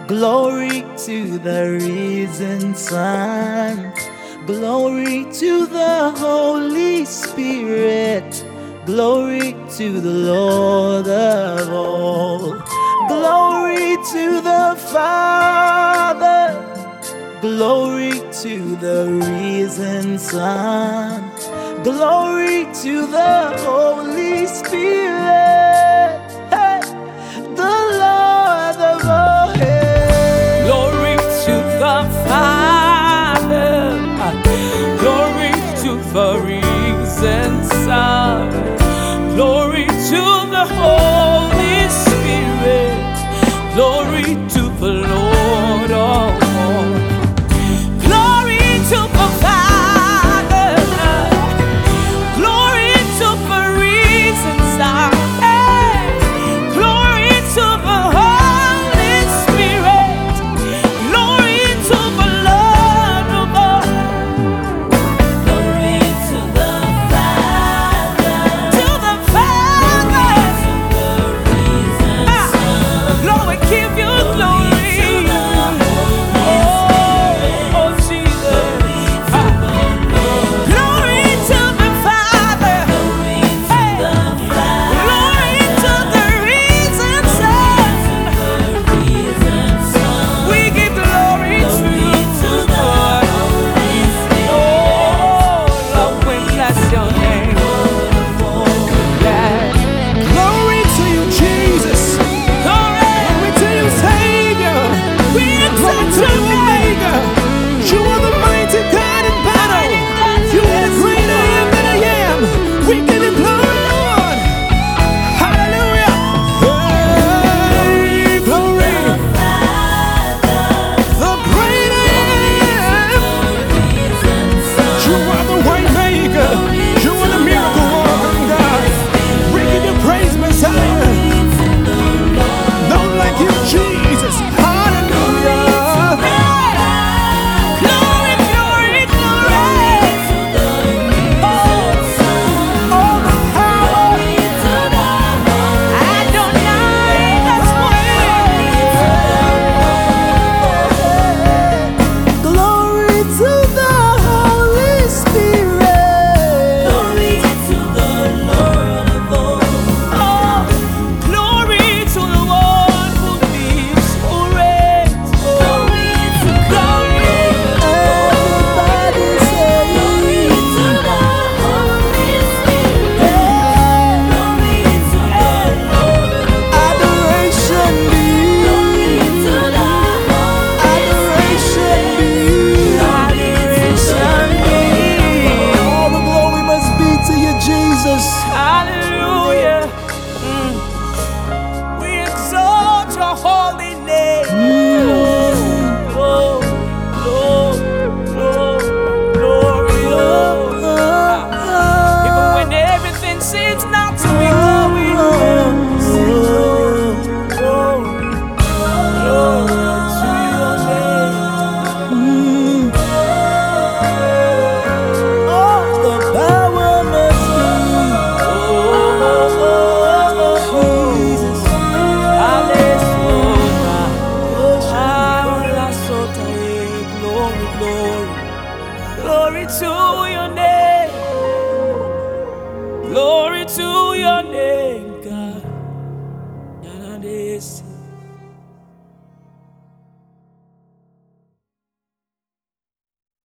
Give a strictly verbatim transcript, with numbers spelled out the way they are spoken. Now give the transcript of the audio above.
Glory to the risen Son. Glory to the Holy Spirit. Glory to the Lord of all. Glory to the Father. Glory to the risen Son. Glory to the Holy Spirit. Hey, the Lord of all. Hey. Glory to the Father. Glory to the risen Son. Glory to the Holy Spirit. Glory to the Lord of all. Glory to the Father. Glory to the risen Son. Hey. Glory to the Holy Spirit. Glory to the Lord of all. Glory to the Father, To the Father. to the risen Ah. Son. Lord, we give you glory. Oh, oh, Jesus. Ah. Glory to the Father. Glory to Hey. the Father, Glory to the risen Son. the risen Son. We give glory to Glory you, to the Lord. Holy Spirit. Oh, Lord, we bless your name. Yeah. Glory to you, Jesus. Glory. Glory to you, Savior. We exalt Glory to your you, name. Omega. You are the mighty God in battle. You are the great I am that I am. We give you glory, Lord. Hallelujah. Hey, glory. The great I am. You are the way maker. You are the miracle working God. We give you praise, Messiah. None like you, Jesus. Hallelujah. Glory, glory, glory. All the power. Adonai, that's Glory to the Holy Spirit. Glory to the Lord of all. oh, glory to the one who lives, who reigns. Glory to Glory. Everybody say Glory to the Holy Spirit. Glory to the Lord of all. adoration be, Glory to the Holy adoration be. Adoration be. All the glory must be to you, Jesus. Hallelujah. Mm. We exalt your holy name. Glory, glory, glory, glory, glory. Ah. Even when everything seems not to be going, glory, glory to your name. All the power must be. Jesus. Glory, glory, glory to your name. Glory to your name, God.